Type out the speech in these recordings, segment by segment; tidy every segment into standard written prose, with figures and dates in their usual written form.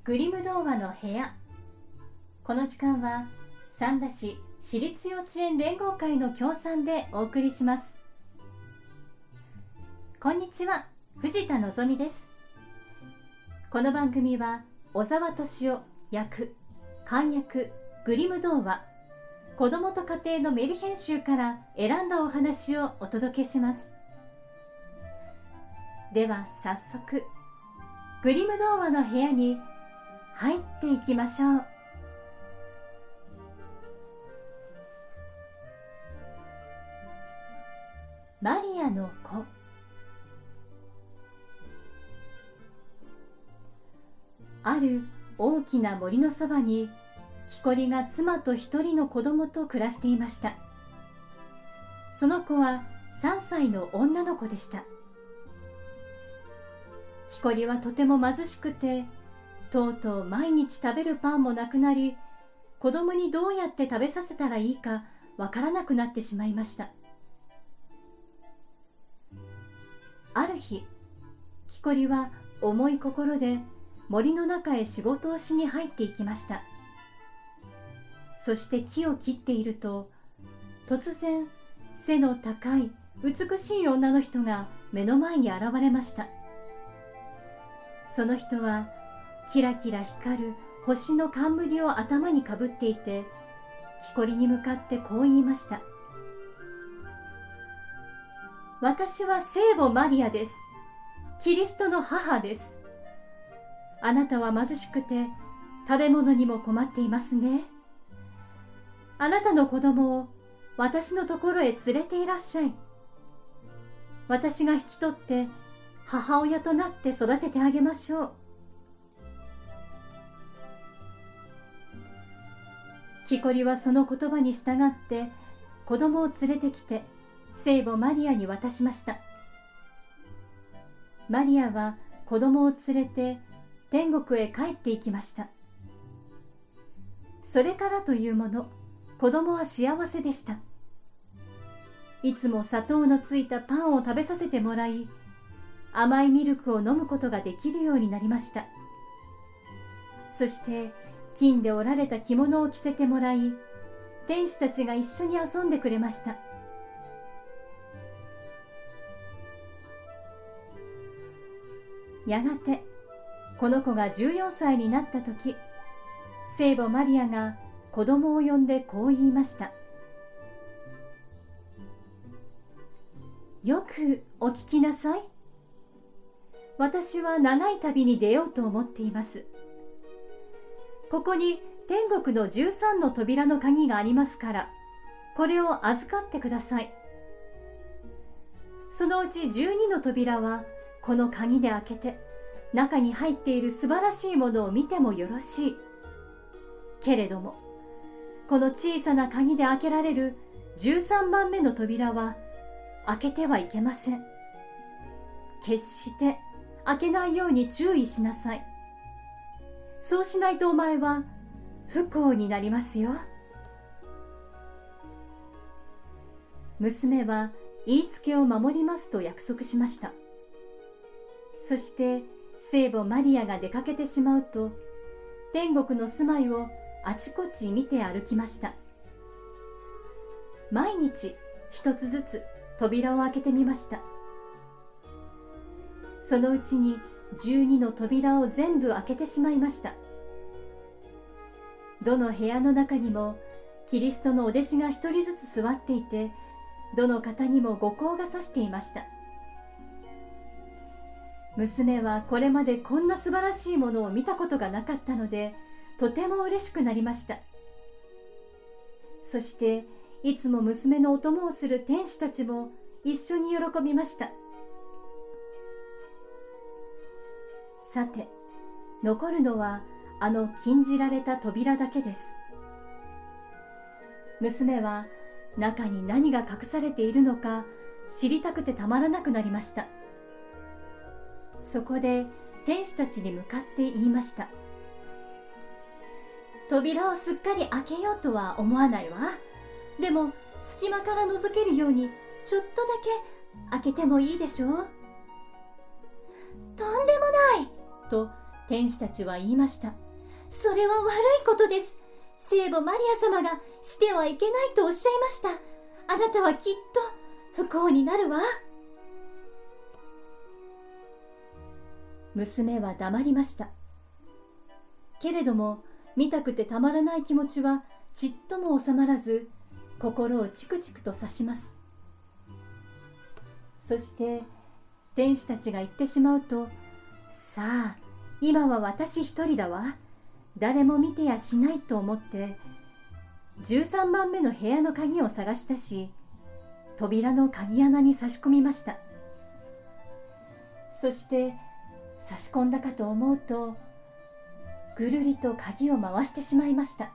グリム童話の部屋。この時間は三田市私立幼稚園連合会の協賛でお送りします。こんにちは、藤田望です。この番組は小沢敏夫役漢訳グリム童話、子どもと家庭のメル編集から選んだお話をお届けします。では早速グリム童話の部屋に入っていきましょう。マリアの子。ある大きな森のそばに木こりが妻と一人の子供と暮らしていました。その子は3歳の女の子でした。木こりはとても貧しくて、とうとう毎日食べるパンもなくなり、子供にどうやって食べさせたらいいかわからなくなってしまいました。ある日、木こりは重い心で森の中へ仕事をしに入っていきました。そして木を切っていると、突然背の高い美しい女の人が目の前に現れました。その人はキラキラ光る星の冠を頭にかぶっていて、木こりに向かってこう言いました。私は聖母マリアです。キリストの母です。あなたは貧しくて食べ物にも困っていますね。あなたの子供を私のところへ連れていらっしゃい。私が引き取って母親となって育ててあげましょう。木こりはその言葉に従って子供を連れてきて聖母マリアに渡しました。マリアは子供を連れて天国へ帰っていきました。それからというもの、子供は幸せでした。いつも砂糖のついたパンを食べさせてもらい、甘いミルクを飲むことができるようになりました。そして金で織られた着物を着せてもらい、天使たちが一緒に遊んでくれました。やがてこの子が14歳になった時、聖母マリアが子供を呼んでこう言いました。よくお聞きなさい。私は長い旅に出ようと思っています。ここに天国の13の扉の鍵がありますから、これを預かってください。そのうち12の扉はこの鍵で開けて、中に入っている素晴らしいものを見てもよろしい。けれども、この小さな鍵で開けられる13番目の扉は開けてはいけません。決して開けないように注意しなさい。そうしないとお前は不幸になりますよ。娘は言いつけを守りますと約束しました。そして聖母マリアが出かけてしまうと、天国の住まいをあちこち見て歩きました。毎日一つずつ扉を開けてみました。そのうちに12の扉を全部開けてしまいました。どの部屋の中にもキリストのお弟子が一人ずつ座っていて、どの方にも後光が差していました。娘はこれまでこんな素晴らしいものを見たことがなかったので、とても嬉しくなりました。そしていつも娘のお供をする天使たちも一緒に喜びました。さて、残るのはあの禁じられた扉だけです。娘は中に何が隠されているのか知りたくてたまらなくなりました。そこで天使たちに向かって言いました。扉をすっかり開けようとは思わないわ。でも隙間から覗けるようにちょっとだけ開けてもいいでしょう。とんでもないと天使たちは言いました。それは悪いことです。聖母マリア様がしてはいけないとおっしゃいました。あなたはきっと不幸になるわ。娘は黙りました。けれども見たくてたまらない気持ちはちっとも収まらず、心をチクチクと刺します。そして天使たちが言ってしまうと、さあ今は私一人だわ、誰も見てやしないと思って13番目の部屋の鍵を探したし、扉の鍵穴に差し込みました。そして差し込んだかと思うと、ぐるりと鍵を回してしまいました。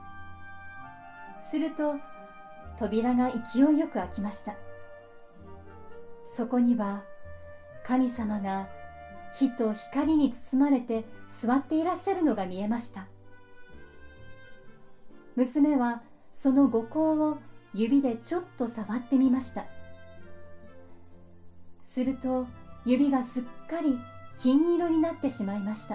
すると扉が勢いよく開きました。そこには神様が火と光に包まれて座っていらっしゃるのが見えました。娘はその御光を指でちょっと触ってみました。すると指がすっかり金色になってしまいました。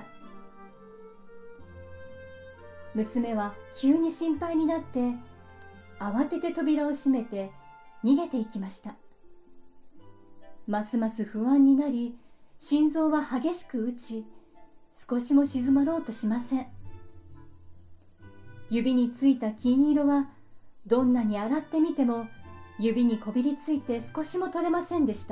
娘は急に心配になって慌てて扉を閉めて逃げていきました。ますます不安になり、心臓は激しく打ち、少しも静まろうとしません。指についた金色はどんなに洗ってみても指にこびりついて少しも取れませんでした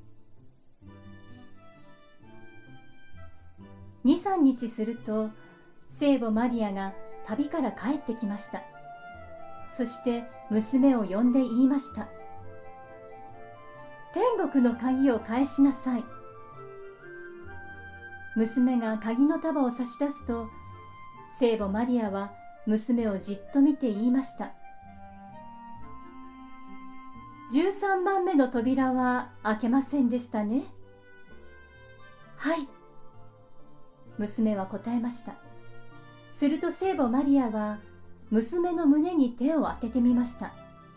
。2、3日すると聖母マリアが旅から帰ってきました。そして娘を呼んで言いました。天国の鍵を返しなさい。娘が鍵の束を差し出すと、聖母マリアは娘をじっと見て言いました。13番目の扉は開けませんでしたね。はい。娘は答えました。すると聖母マリアは娘の胸に手を当ててみました。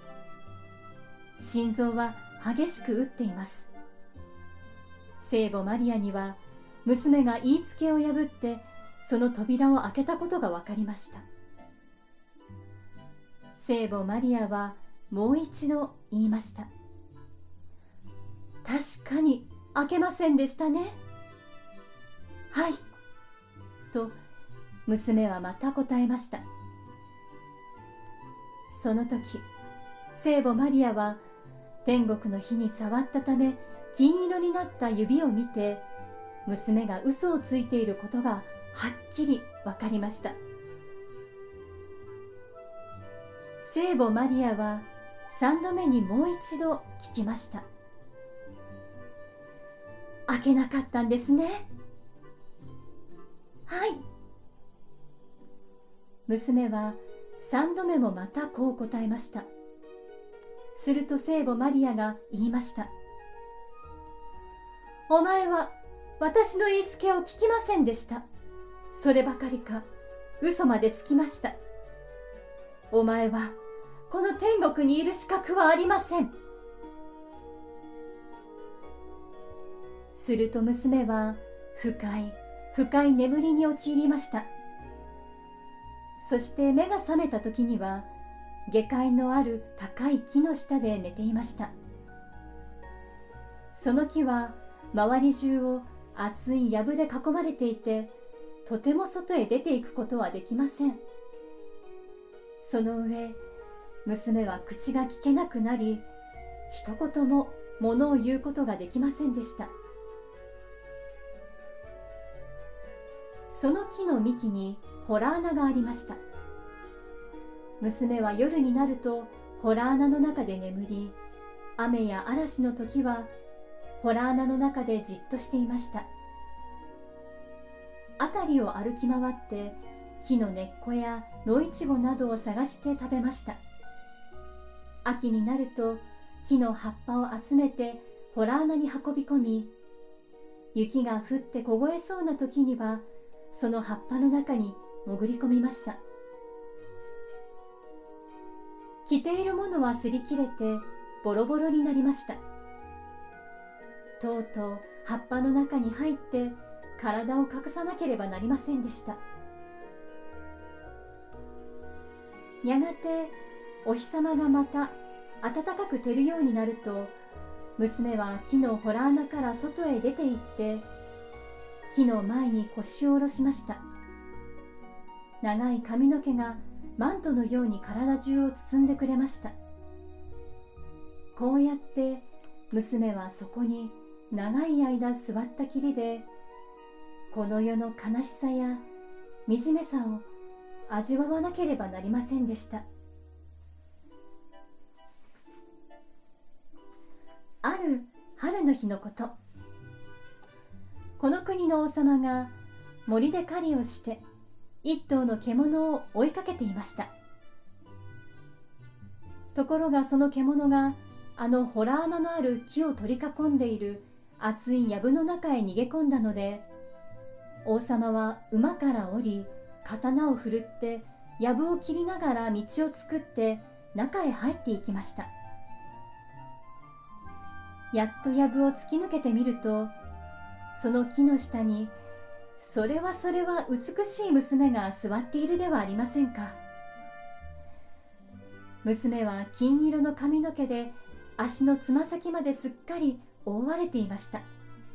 心臓は激しく打っています。聖母マリアには娘が言いつけを破ってその扉を開けたことが分かりました。聖母マリアはもう一度言いました。確かに開けませんでしたね。はい。と娘はまた答えました。その時、聖母マリアは天国の火に触ったため金色になった指を見て、娘が嘘をついていることがはっきり分かりました。聖母マリアは3度目にもう一度聞きました。開けなかったんですね。はい。娘は3度目もまたこう答えました。すると聖母マリアが言いました。お前は私の言いつけを聞きませんでした。そればかりか嘘までつきました。お前はこの天国にいる資格はありません。すると娘は深い眠りに陥りました。そして目が覚めた時には下界のある高い木の下で寝ていました。その木は周り中を厚い藪で囲まれていて、とても外へ出ていくことはできません。その上、娘は口が聞けなくなり、一言も物を言うことができませんでした。その木の幹に洞穴がありました。娘は夜になると洞穴の中で眠り、雨や嵐の時は洞穴の中でじっとしていました。辺りを歩き回って木の根っこや野いちごなどを探して食べました。秋になると木の葉っぱを集めて洞穴に運び込み、雪が降って凍えそうな時にはその葉っぱの中に潜り込みました。着ているものは擦り切れてボロボロになりました。とうとう葉っぱの中に入って体を隠さなければなりませんでした。やがてお日様がまた暖かく照るようになると、娘は木の洞穴から外へ出て行って木の前に腰を下ろしました。長い髪の毛がマントのように体中を包んでくれました。こうやって娘はそこに長い間座ったきりで、この世の悲しさや惨めさを味わわなければなりませんでした。ある春の日のこと、この国の王様が森で狩りをして一頭の獣を追いかけていました。ところがその獣があの洞穴のある木を取り囲んでいる厚い藪の中へ逃げ込んだので、王様は馬から降り刀を振るって藪を切りながら道を作って中へ入っていきました。やっと藪を突き抜けてみると、その木の下にそれは美しい娘が座っているではありませんか。娘は金色の髪の毛で足のつま先まですっかり覆われていました。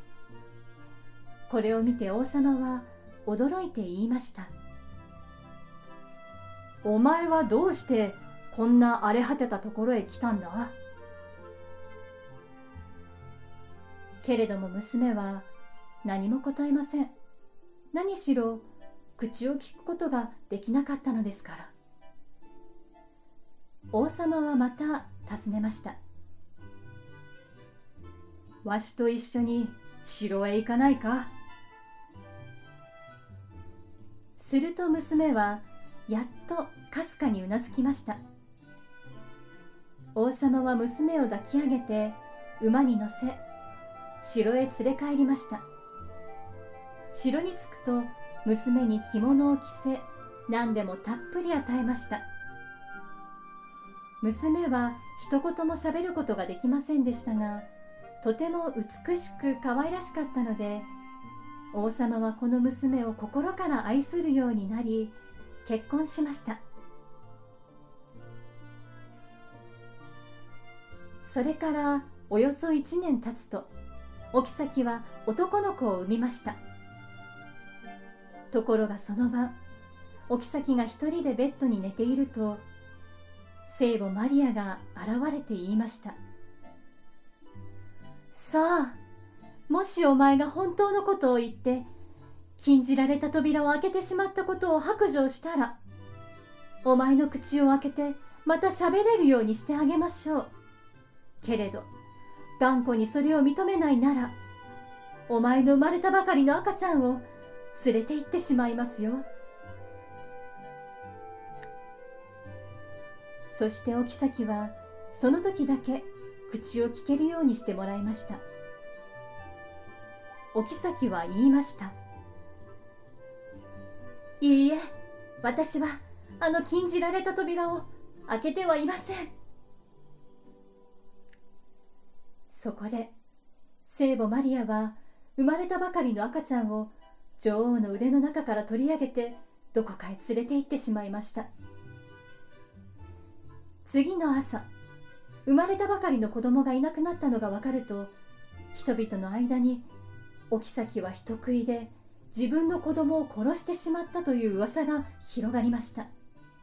これを見て王様は驚いて言いました。お前はどうしてこんな荒れ果てたところへ来たんだ？けれども娘は何も答えません。何しろ口を聞くことができなかったのですから。王様はまた尋ねました。わしと一緒に城へ行かないか？すると娘はやっとかすかにうなずきました。王様は娘を抱き上げて馬に乗せ、城へ連れ帰りました。城に着くと娘に着物を着せ、何でもたっぷり与えました。娘は一言もしゃべることができませんでしたが、とても美しく可愛らしかったので、王様はこの娘を心から愛するようになり、結婚しました。それからおよそ1年経つと、お妃は男の子を産みました。ところがその晩、お妃が一人でベッドに寝ていると、聖母マリアが現れて言いました。さあ、もしお前が本当のことを言って禁じられた扉を開けてしまったことを白状したら、お前の口を開けてまた喋れるようにしてあげましょう。けれど頑固にそれを認めないなら、お前の生まれたばかりの赤ちゃんを連れて行ってしまいますよ。そしてお妃はその時だけ口を聞けるようにしてもらいました。お妃は言いました。いいえ、私はあの禁じられた扉を開けてはいません。そこで聖母マリアは生まれたばかりの赤ちゃんを女王の腕の中から取り上げてどこかへ連れて行ってしまいました。次の朝、生まれたばかりの子供がいなくなったのがわかると、人々の間にお妃は人食いで自分の子供を殺してしまったという噂が広がりました。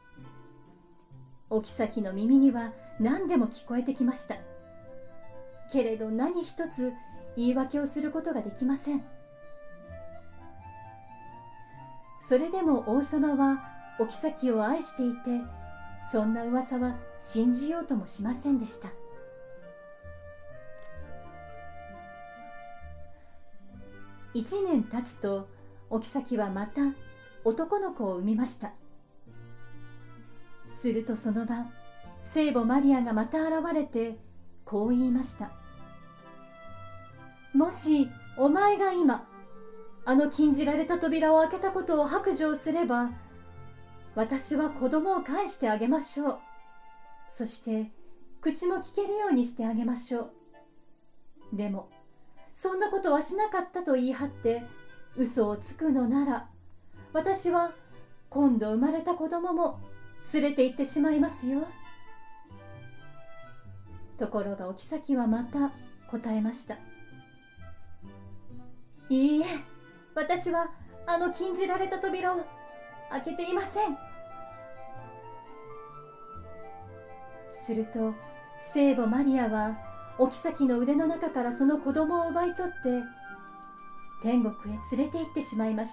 お妃の耳には何でも聞こえてきました。けれど何一つ言い訳をすることができません。それでも王様はお妃を愛していて、そんな噂は信じようともしませんでした。1年経つと、お妃はまた男の子を産みました。するとその晩、聖母マリアがまた現れてこう言いました。もしお前が今あの禁じられた扉を開けたことを白状すれば、私は子供を返してあげましょう。そして口も聞けるようにしてあげましょう。でもそんなことはしなかったと言い張って嘘をつくのなら、私は今度生まれた子供も連れて行ってしまいますよ。ところがお妃はまた答えました。いいえ、私はあの禁じられた扉を開けていません。すると聖母マリアはお妃の腕の中からその子供を奪い取って天国へ連れて行ってしまいました。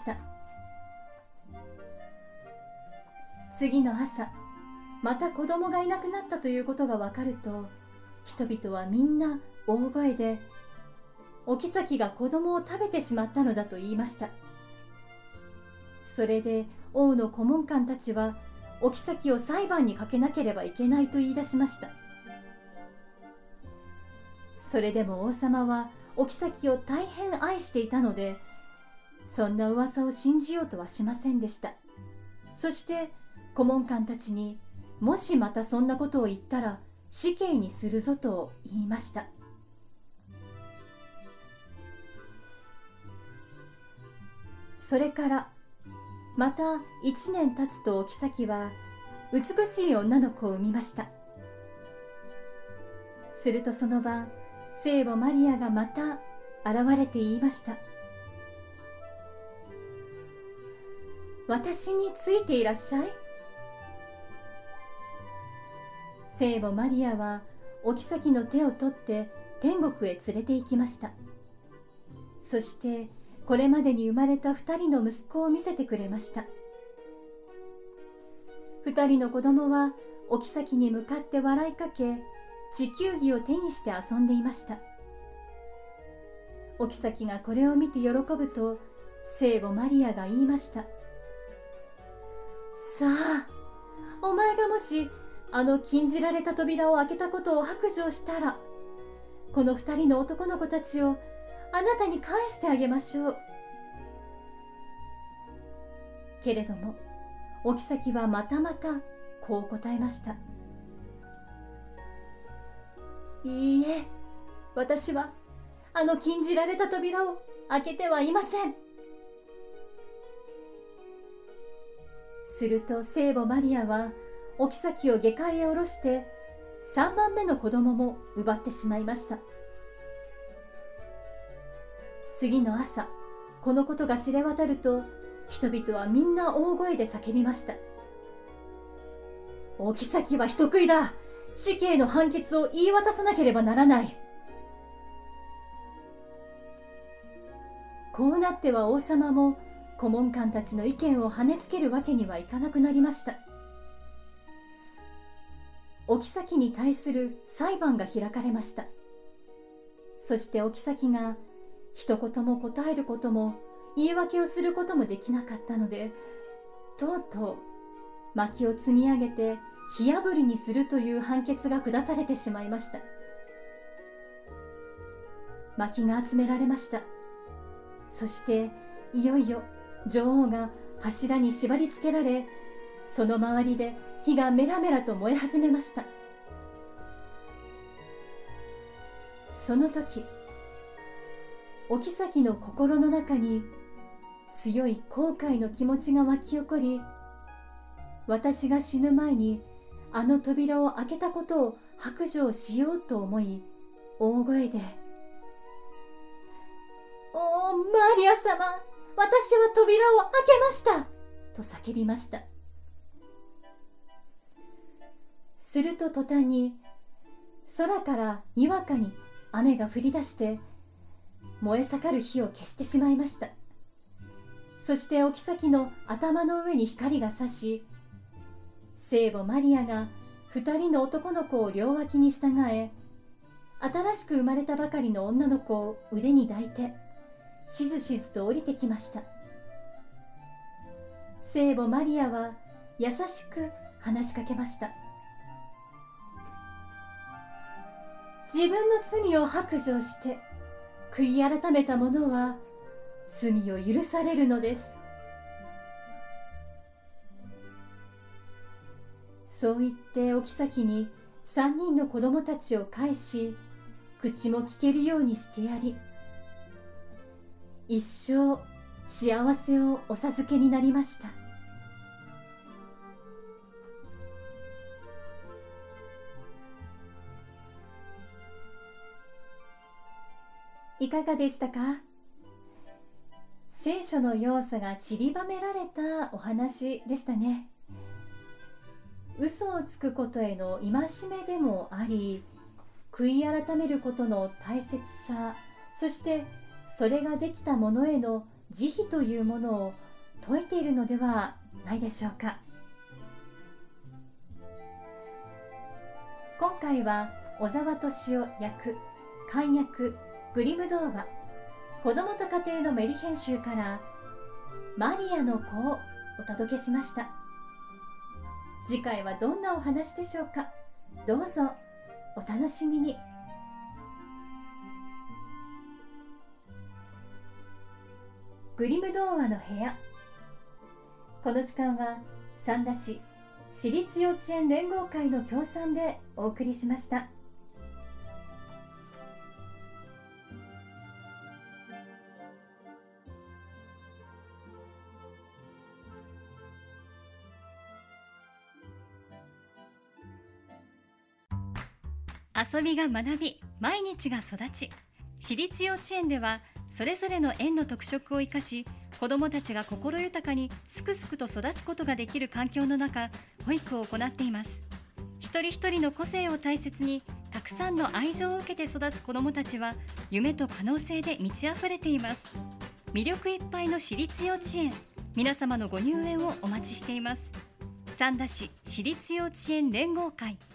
次の朝、また子供がいなくなったということがわかると、人々はみんな大声でお妃が子供を食べてしまったのだと言いました。それで王の顧問官たちはお妃を裁判にかけなければいけないと言い出しました。それでも王様はお妃を大変愛していたので、そんな噂を信じようとはしませんでした。そして顧問官たちに、もしまたそんなことを言ったら死刑にするぞと言いました。それからまた1年経つとお妃は美しい女の子を産みました。するとその晩、聖母マリアがまた現れて言いました。私についていらっしゃい。聖母マリアはお妃の手を取って天国へ連れて行きました。そしてこれまでに生まれた2人の息子を見せてくれました。2人の子供はお妃に向かって笑いかけ、地球儀を手にして遊んでいました。お妃がこれを見て喜ぶと、聖母マリアが言いました。さあ、お前がもしあの禁じられた扉を開けたことを白状したら、この2人の男の子たちをあなたに返してあげましょう。けれどもお妃はまたまたこう答えました。いいえ、私はあの禁じられた扉を開けてはいません。すると聖母マリアはお妃を下界へ下ろして3番目の子供も奪ってしまいました。次の朝、このことが知れ渡ると、人々はみんな大声で叫びました。お妃は人食いだ。死刑の判決を言い渡さなければならない。こうなっては王様も顧問官たちの意見を跳ねつけるわけにはいかなくなりました。お妃に対する裁判が開かれました。そしてお妃が一言も答えることも言い訳をすることもできなかったので、とうとう薪を積み上げて火あぶりにするという判決が下されてしまいました。薪が集められました。そしていよいよ女王が柱に縛り付けられ、その周りで火がメラメラと燃え始めました。その時、お妃の心の中に強い後悔の気持ちが湧き起こり、私が死ぬ前にあの扉を開けたことを白状しようと思い、大声で「おー、マリア様、私は扉を開けました!」と叫びました。すると途端に空からにわかに雨が降り出して、燃え盛る火を消してしまいました。そしてお妃の頭の上に光が差し、聖母マリアが2人の男の子を両脇に従え、新しく生まれたばかりの女の子を腕に抱いてしずしずと降りてきました。聖母マリアは優しく話しかけました。自分の罪を白状して悔い改めた者は罪を許されるのです。そう言ってお妃に3人の子供たちを返し、口も聞けるようにしてやり、一生幸せをお授けになりました。いかがでしたか？聖書の要素が散りばめられたお話でしたね。嘘をつくことへの戒めでもあり、悔い改めることの大切さ、そしてそれができたものへの慈悲というものを説いているのではないでしょうか。今回は小沢敏夫役、漢訳グリム童話、子どもと家庭のメリ編集からマリアの子をお届けしました。次回はどんなお話でしょうか。どうぞお楽しみに。グリム童話の部屋。この時間は三田市私立幼稚園連合会の協賛でお送りしました。 遊びが学び、毎日が育ち、私立幼稚園ではそれぞれの園の特色を生かし、子どもたちが心豊かにすくすくと育つことができる環境の中、保育を行っています。一人一人の個性を大切に、たくさんの愛情を受けて育つ子どもたちは夢と可能性で満ち溢れています。魅力いっぱいの私立幼稚園、皆様のご入園をお待ちしています。三田市私立幼稚園連合会。